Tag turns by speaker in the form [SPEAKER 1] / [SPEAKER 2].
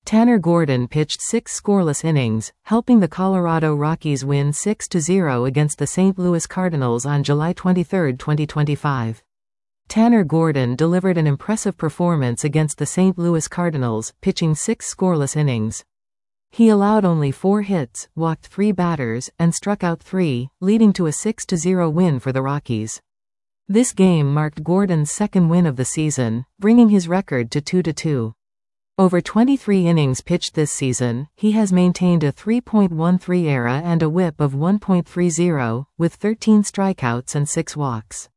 [SPEAKER 1] Tanner Gordon pitched 6 scoreless innings, helping the Colorado Rockies win 6-0 against the St. Louis Cardinals on July 23, 2025. Tanner Gordon delivered an impressive performance against the St. Louis Cardinals, pitching 6 scoreless innings. He allowed only 4 hits, walked 3 batters, and struck out 3, leading to a 6-0 win for the Rockies. This game marked Gordon's second win of the season, bringing his record to 2-2. Over 23 innings pitched this season, he has maintained a 3.13 ERA and a WHIP of 1.30, with 13 strikeouts and 6 walks.